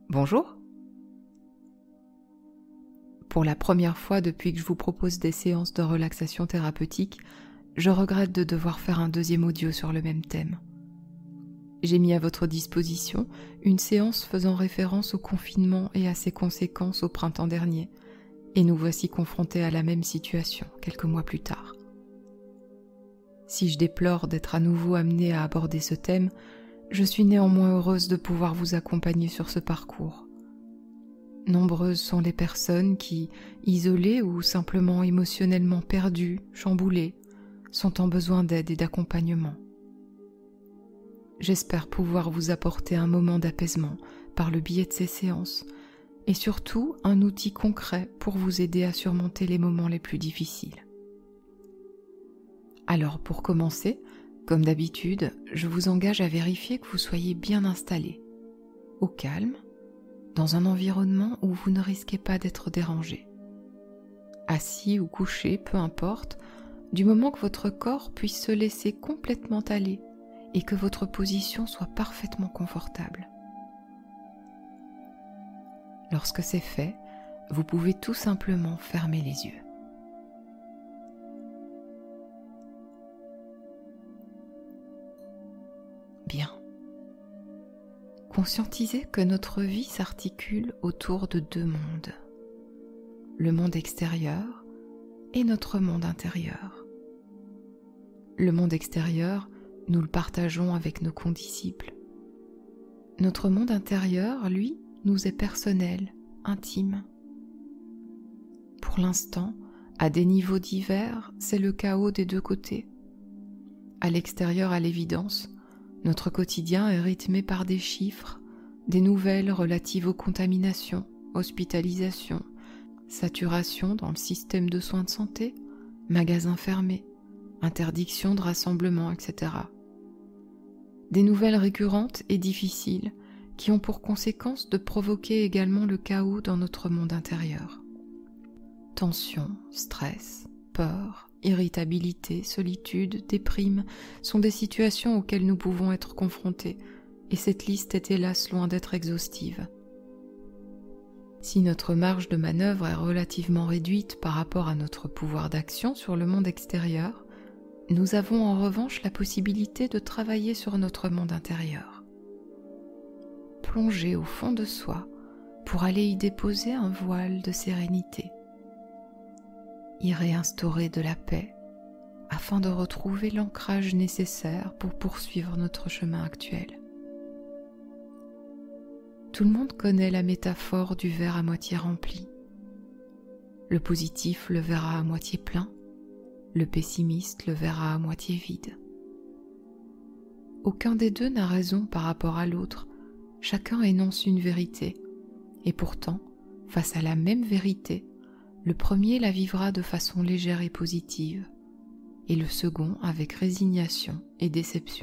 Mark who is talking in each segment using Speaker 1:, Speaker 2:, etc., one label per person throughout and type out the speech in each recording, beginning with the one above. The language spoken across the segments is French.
Speaker 1: Bonjour. Pour la première fois depuis que je vous propose des séances de relaxation thérapeutique, je regrette de devoir faire un deuxième audio sur le même thème. J'ai mis à votre disposition une séance faisant référence au confinement et à ses conséquences au printemps dernier, et nous voici confrontés à la même situation quelques mois plus tard. Si je déplore d'être à nouveau amenée à aborder ce thème, je suis néanmoins heureuse de pouvoir vous accompagner sur ce parcours. Nombreuses sont les personnes qui, isolées ou simplement émotionnellement perdues, chamboulées, sont en besoin d'aide et d'accompagnement. J'espère pouvoir vous apporter un moment d'apaisement par le biais de ces séances et surtout un outil concret pour vous aider à surmonter les moments les plus difficiles. Alors pour commencer, comme d'habitude, je vous engage à vérifier que vous soyez bien installé, au calme, dans un environnement où vous ne risquez pas d'être dérangé. Assis ou couché, peu importe, du moment que votre corps puisse se laisser complètement aller et que votre position soit parfaitement confortable. Lorsque c'est fait, vous pouvez tout simplement fermer les yeux. Bien. Conscientisez que notre vie s'articule autour de deux mondes, le monde extérieur et notre monde intérieur. Le monde extérieur, nous le partageons avec nos condisciples. Notre monde intérieur, lui, nous est personnel, intime. Pour l'instant, à des niveaux divers, c'est le chaos des deux côtés. À l'extérieur, à l'évidence, notre quotidien est rythmé par des chiffres, des nouvelles relatives aux contaminations, hospitalisations, saturation dans le système de soins de santé, magasins fermés, interdiction de rassemblement, etc. Des nouvelles récurrentes et difficiles qui ont pour conséquence de provoquer également le chaos dans notre monde intérieur. Tension, stress, peur, irritabilité, solitude, déprime sont des situations auxquelles nous pouvons être confrontés, et cette liste est hélas loin d'être exhaustive. Si notre marge de manœuvre est relativement réduite par rapport à notre pouvoir d'action sur le monde extérieur, nous avons en revanche la possibilité de travailler sur notre monde intérieur. Plonger au fond de soi pour aller y déposer un voile de sérénité. Y réinstaurer de la paix afin de retrouver l'ancrage nécessaire pour poursuivre notre chemin actuel. Tout le monde connaît la métaphore du verre à moitié rempli. Le positif le verra à moitié plein, le pessimiste le verra à moitié vide. Aucun des deux n'a raison par rapport à l'autre, chacun énonce une vérité, et pourtant, face à la même vérité, le premier la vivra de façon légère et positive, et le second avec résignation et déception.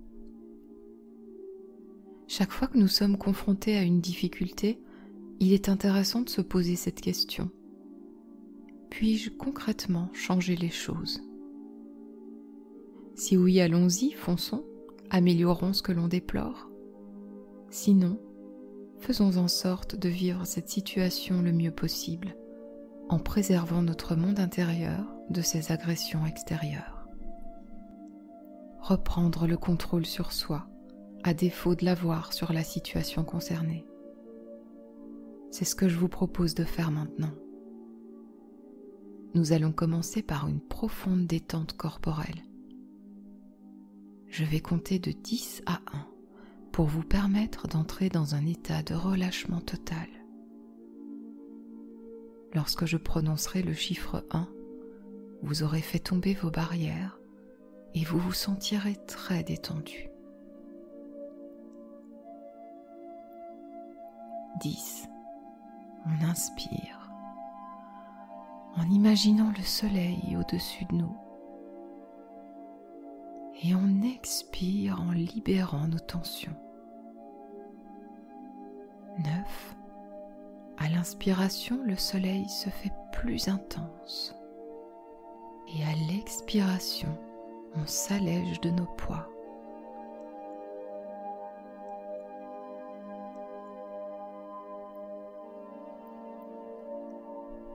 Speaker 1: Chaque fois que nous sommes confrontés à une difficulté, il est intéressant de se poser cette question. Puis-je concrètement changer les choses ? Si oui, allons-y, fonçons, améliorons ce que l'on déplore. Sinon, faisons en sorte de vivre cette situation le mieux possible, en préservant notre monde intérieur de ces agressions extérieures. Reprendre le contrôle sur soi, à défaut de l'avoir sur la situation concernée. C'est ce que je vous propose de faire maintenant. Nous allons commencer par une profonde détente corporelle. Je vais compter de 10 à 1 pour vous permettre d'entrer dans un état de relâchement total. Lorsque je prononcerai le chiffre 1, vous aurez fait tomber vos barrières et vous vous sentirez très détendu. 10. On inspire en imaginant le soleil au-dessus de nous et on expire en libérant nos tensions. 9. À l'inspiration, le soleil se fait plus intense et à l'expiration, on s'allège de nos poids.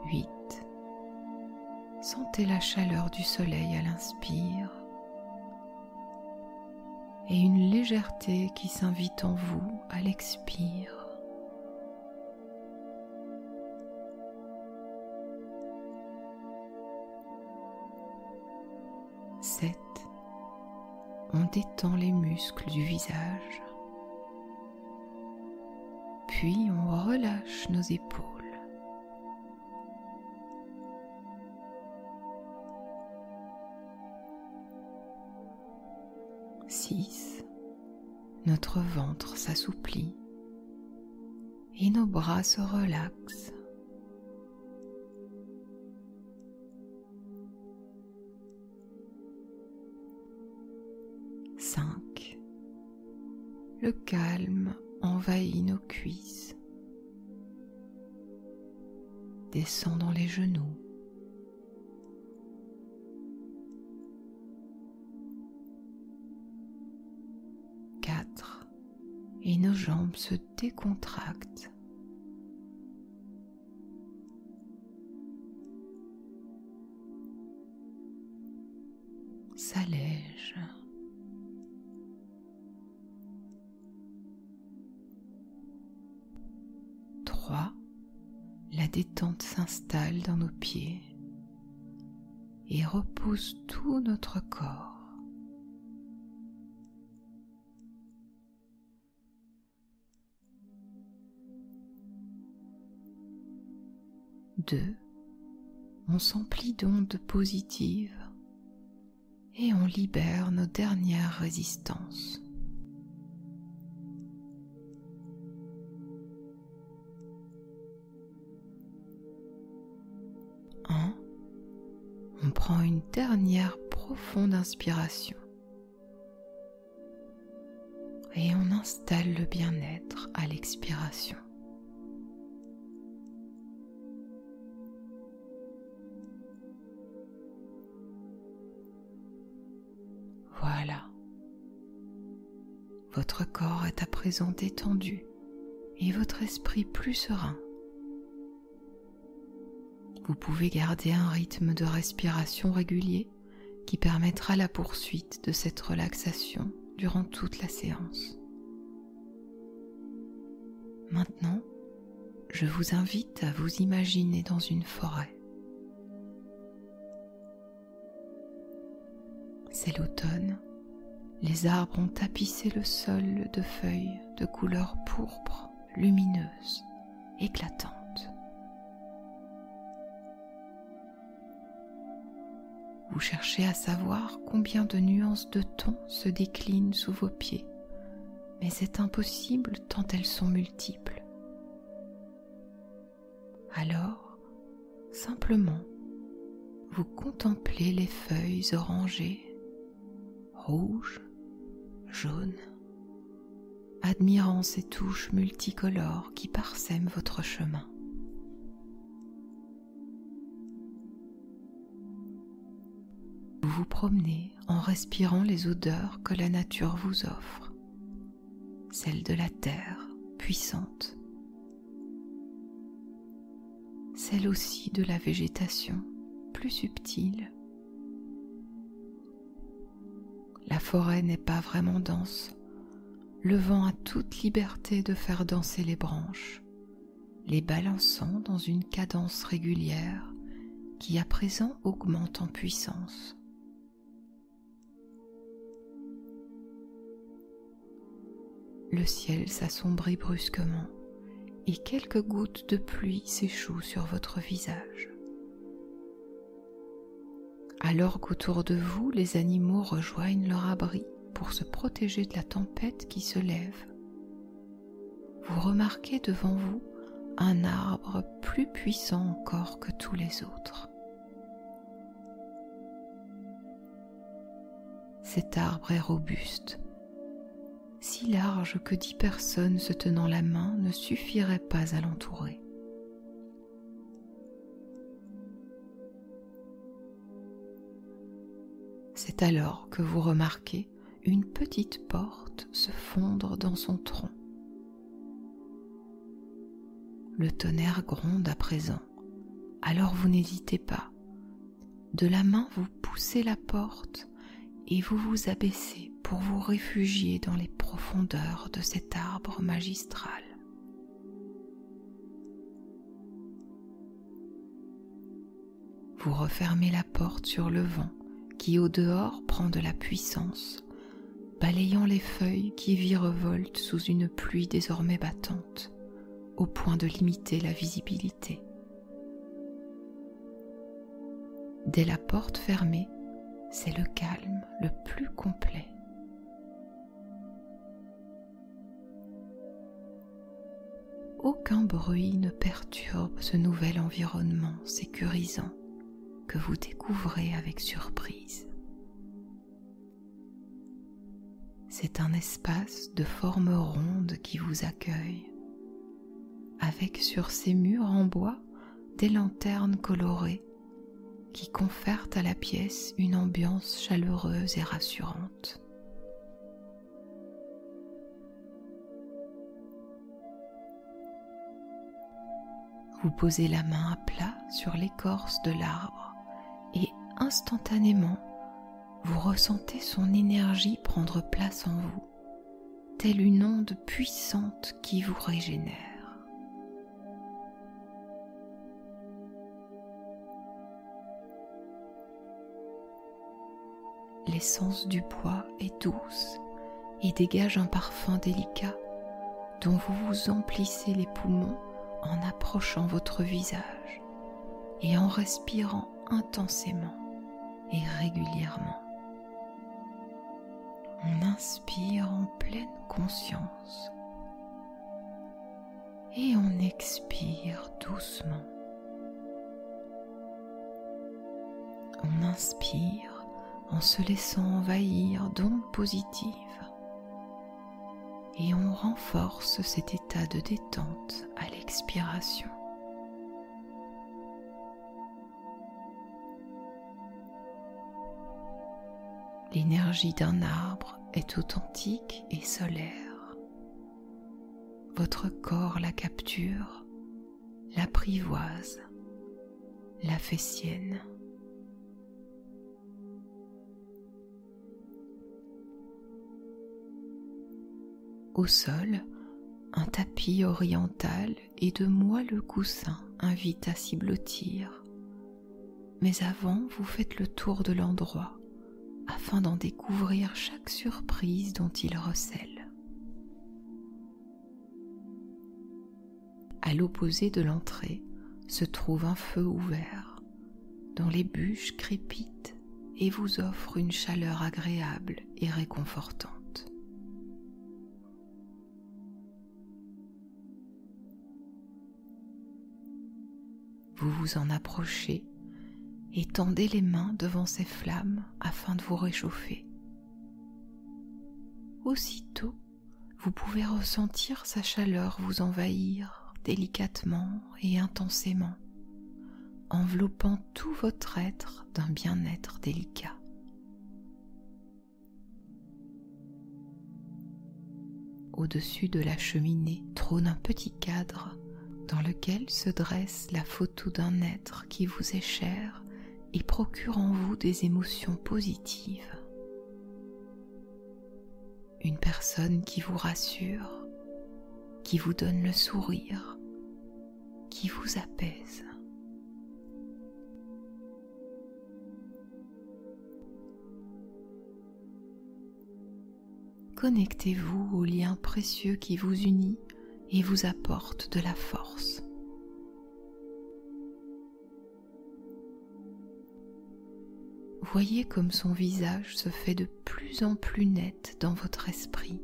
Speaker 1: 8. Sentez la chaleur du soleil à l'inspire et une légèreté qui s'invite en vous à l'expire. 7. On détend les muscles du visage, puis on relâche nos épaules. 6. Notre ventre s'assouplit et nos bras se relaxent. 5. Le calme envahit nos cuisses, descend dans les genoux. 4. Et nos jambes se décontractent. 5. S'allègent. 3. La détente s'installe dans nos pieds et repose tout notre corps. 2. On s'emplit d'ondes positives et on libère nos dernières résistances. 1. On prend une dernière profonde inspiration et on installe le bien-être à l'expiration. Voilà. Votre corps est à présent détendu et votre esprit plus serein. Vous pouvez garder un rythme de respiration régulier qui permettra la poursuite de cette relaxation durant toute la séance. Maintenant, je vous invite à vous imaginer dans une forêt. C'est l'automne, les arbres ont tapissé le sol de feuilles de couleur pourpre, lumineuse, éclatante. Vous cherchez à savoir combien de nuances de tons se déclinent sous vos pieds, mais c'est impossible tant elles sont multiples. Alors, simplement, vous contemplez les feuilles orangées, rouges, jaunes, admirant ces touches multicolores qui parsèment votre chemin. Vous vous promenez en respirant les odeurs que la nature vous offre, celles de la terre puissante, celles aussi de la végétation plus subtile. La forêt n'est pas vraiment dense, le vent a toute liberté de faire danser les branches, les balançant dans une cadence régulière qui à présent augmente en puissance. Le ciel s'assombrit brusquement et quelques gouttes de pluie s'échouent sur votre visage. Alors qu'autour de vous, les animaux rejoignent leur abri pour se protéger de la tempête qui se lève, vous remarquez devant vous un arbre plus puissant encore que tous les autres. Cet arbre est robuste, si large que 10 personnes se tenant la main ne suffiraient pas à l'entourer. C'est alors que vous remarquez une petite porte se fondre dans son tronc. Le tonnerre gronde à présent, alors vous n'hésitez pas. De la main, vous poussez la porte et vous vous abaissez pour vous réfugier dans les profondeurs de cet arbre magistral. Vous refermez la porte sur le vent qui au dehors prend de la puissance, balayant les feuilles qui virevoltent sous une pluie désormais battante, au point de limiter la visibilité. Dès la porte fermée, c'est le calme le plus complet. Aucun bruit ne perturbe ce nouvel environnement sécurisant que vous découvrez avec surprise. C'est un espace de forme ronde qui vous accueille, avec sur ses murs en bois des lanternes colorées qui confèrent à la pièce une ambiance chaleureuse et rassurante. Vous posez la main à plat sur l'écorce de l'arbre et instantanément, vous ressentez son énergie prendre place en vous, telle une onde puissante qui vous régénère. L'essence du bois est douce et dégage un parfum délicat dont vous vous emplissez les poumons en approchant votre visage et en respirant intensément et régulièrement. On inspire en pleine conscience et on expire doucement. On inspire en se laissant envahir d'ondes positives et on renforce cet état de détente à l'expiration. L'énergie d'un arbre est authentique et solaire. Votre corps la capture, l'apprivoise, la fait sienne. Au sol, un tapis oriental et de moelleux coussins invitent à s'y blottir. Mais avant, vous faites le tour de l'endroit afin d'en découvrir chaque surprise dont il recèle. À l'opposé de l'entrée se trouve un feu ouvert dont les bûches crépitent et vous offrent une chaleur agréable et réconfortante. Vous vous en approchez et tendez les mains devant ces flammes afin de vous réchauffer. Aussitôt, vous pouvez ressentir sa chaleur vous envahir délicatement et intensément, enveloppant tout votre être d'un bien-être délicat. Au-dessus de la cheminée trône un petit cadre dans lequel se dresse la photo d'un être qui vous est cher et procure en vous des émotions positives. Une personne qui vous rassure, qui vous donne le sourire, qui vous apaise. Connectez-vous au lien précieux qui vous unit et vous apporte de la force. Voyez comme son visage se fait de plus en plus net dans votre esprit.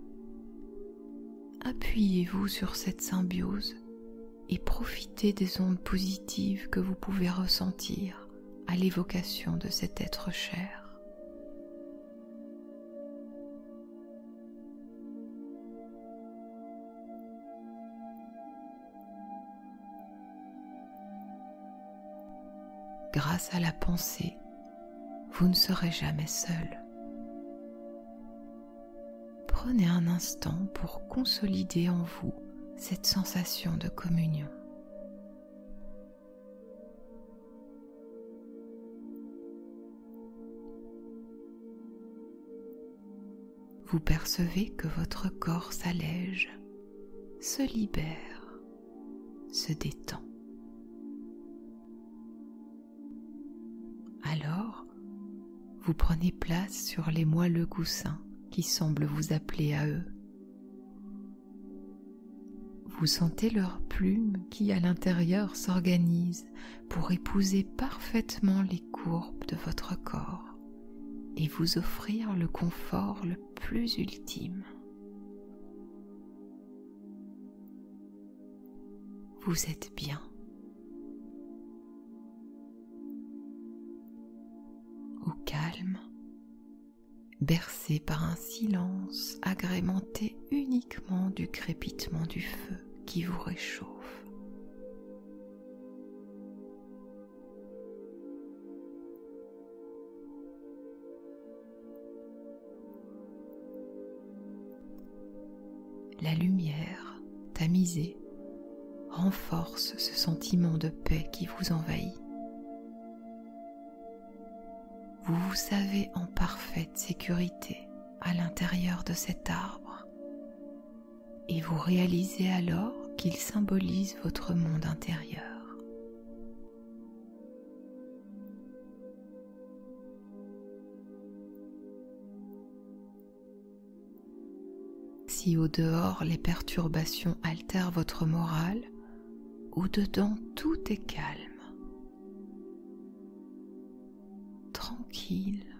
Speaker 1: Appuyez-vous sur cette symbiose et profitez des ondes positives que vous pouvez ressentir à l'évocation de cet être cher. Grâce à la pensée, vous ne serez jamais seul. Prenez un instant pour consolider en vous cette sensation de communion. vous percevez que votre corps s'allège, se libère, se détend. Alors, vous prenez place sur les moelleux coussins qui semblent vous appeler à eux. Vous sentez leurs plumes qui, à l'intérieur, s'organisent pour épouser parfaitement les courbes de votre corps et vous offrir le confort le plus ultime. Vous êtes bien. Au calme, bercé par un silence agrémenté uniquement du crépitement du feu qui vous réchauffe. La lumière, tamisée, renforce ce sentiment de paix qui vous envahit. Vous vous savez en parfaite sécurité à l'intérieur de cet arbre et vous réalisez alors qu'il symbolise votre monde intérieur. Si au dehors les perturbations altèrent votre morale, au dedans tout est calme, tranquille,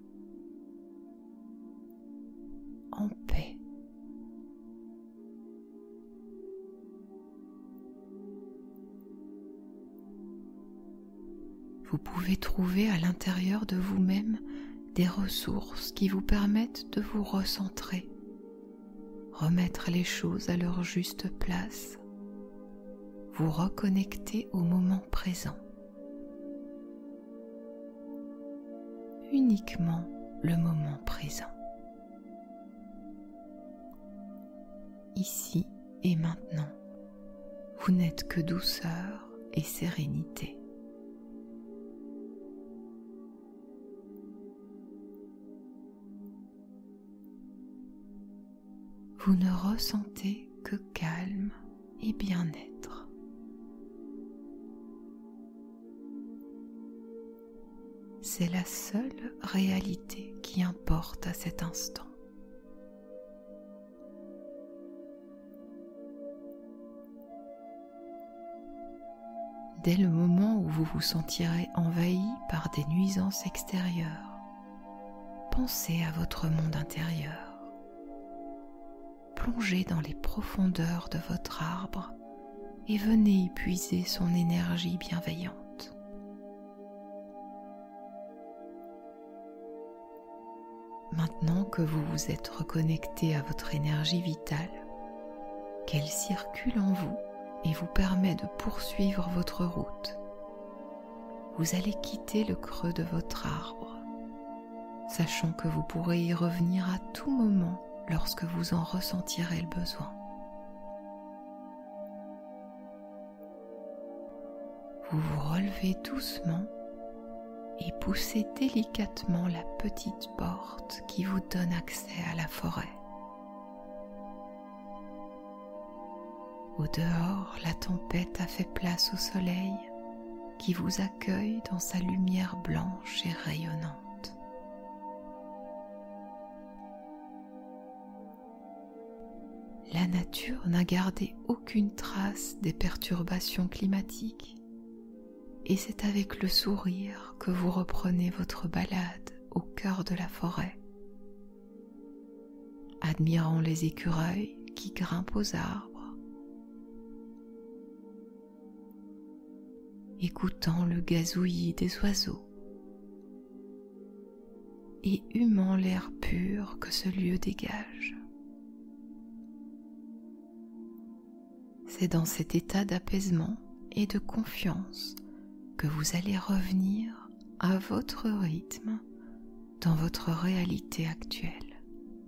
Speaker 1: en paix. Vous pouvez trouver à l'intérieur de vous-même des ressources qui vous permettent de vous recentrer, remettre les choses à leur juste place, vous reconnecter au moment présent. Uniquement le moment présent. Ici et maintenant, vous n'êtes que douceur et sérénité. Vous ne ressentez que calme et bien-être. C'est la seule réalité qui importe à cet instant. Dès le moment où vous vous sentirez envahi par des nuisances extérieures, pensez à votre monde intérieur. Plongez dans les profondeurs de votre arbre et venez y puiser son énergie bienveillante. Maintenant que vous vous êtes reconnecté à votre énergie vitale, qu'elle circule en vous et vous permet de poursuivre votre route, vous allez quitter le creux de votre arbre, sachant que vous pourrez y revenir à tout moment lorsque vous en ressentirez le besoin. Vous vous relevez doucement et poussez délicatement la petite porte qui vous donne accès à la forêt. Au dehors, la tempête a fait place au soleil qui vous accueille dans sa lumière blanche et rayonnante. La nature n'a gardé aucune trace des perturbations climatiques et c'est avec le sourire que vous reprenez votre balade au cœur de la forêt, admirant les écureuils qui grimpent aux arbres, écoutant le gazouillis des oiseaux et humant l'air pur que ce lieu dégage. C'est dans cet état d'apaisement et de confiance que vous allez revenir à votre rythme dans votre réalité actuelle.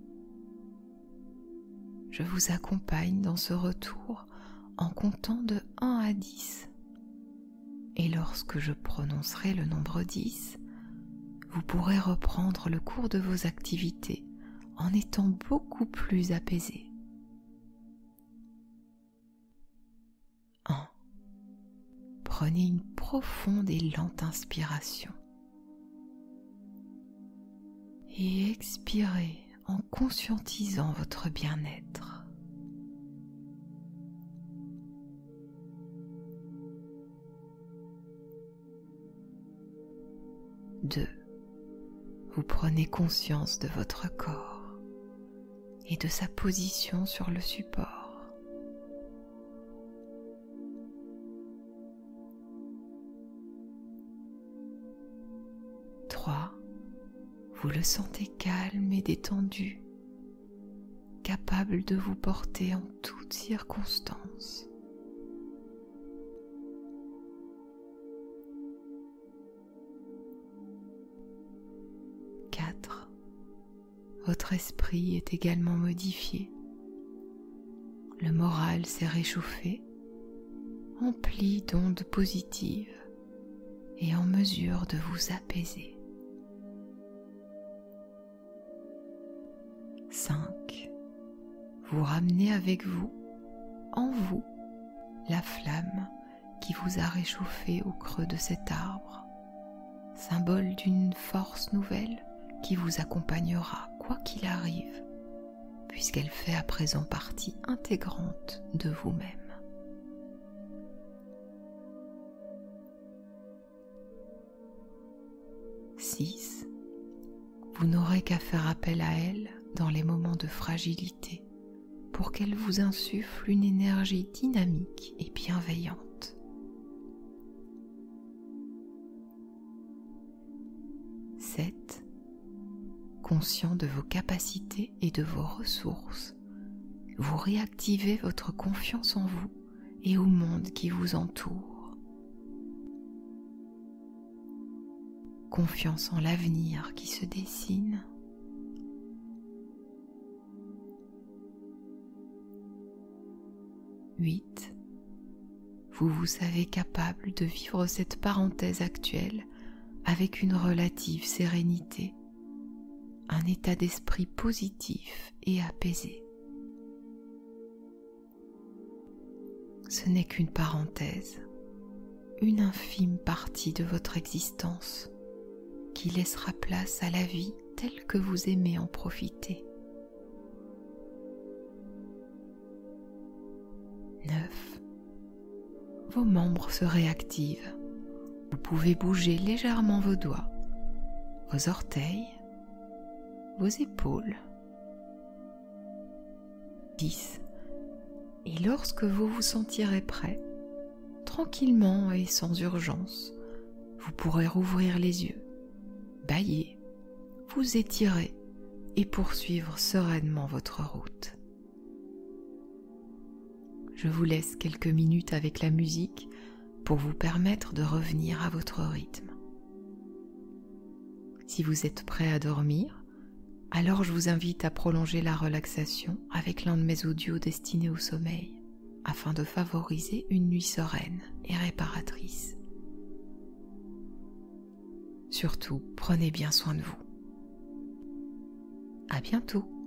Speaker 1: Je vous accompagne dans ce retour en comptant de 1 à 10. Et lorsque je prononcerai le nombre 10, vous pourrez reprendre le cours de vos activités en étant beaucoup plus apaisé. 1. Prenez une profonde et lente inspiration. Et expirez en conscientisant votre bien-être. 2. Vous prenez conscience de votre corps et de sa position sur le support. 3. Vous le sentez calme et détendu, capable de vous porter en toutes circonstances. 4. Votre esprit est également modifié. Le moral s'est réchauffé, empli d'ondes positives et en mesure de vous apaiser. 5. Vous ramenez avec vous, en vous, la flamme qui vous a réchauffé au creux de cet arbre, symbole d'une force nouvelle qui vous accompagnera quoi qu'il arrive, puisqu'elle fait à présent partie intégrante de vous-même. 6. Vous n'aurez qu'à faire appel à elle dans les moments de fragilité pour qu'elle vous insuffle une énergie dynamique et bienveillante. 7. Conscient de vos capacités et de vos ressources, vous réactivez votre confiance en vous et au monde qui vous entoure. Confiance en l'avenir qui se dessine. 8. Vous vous savez capable de vivre cette parenthèse actuelle avec une relative sérénité, un état d'esprit positif et apaisé. Ce n'est qu'une parenthèse, une infime partie de votre existence qui laissera place à la vie telle que vous aimez en profiter. 9. Vos membres se réactivent. Vous pouvez bouger légèrement vos doigts, vos orteils, vos épaules. 10. Et lorsque vous vous sentirez prêt, tranquillement et sans urgence, vous pourrez rouvrir les yeux, bâiller, vous étirer et poursuivre sereinement votre route. Je vous laisse quelques minutes avec la musique pour vous permettre de revenir à votre rythme. Si vous êtes prêt à dormir, alors je vous invite à prolonger la relaxation avec l'un de mes audios destinés au sommeil, afin de favoriser une nuit sereine et réparatrice. Surtout, prenez bien soin de vous. À bientôt.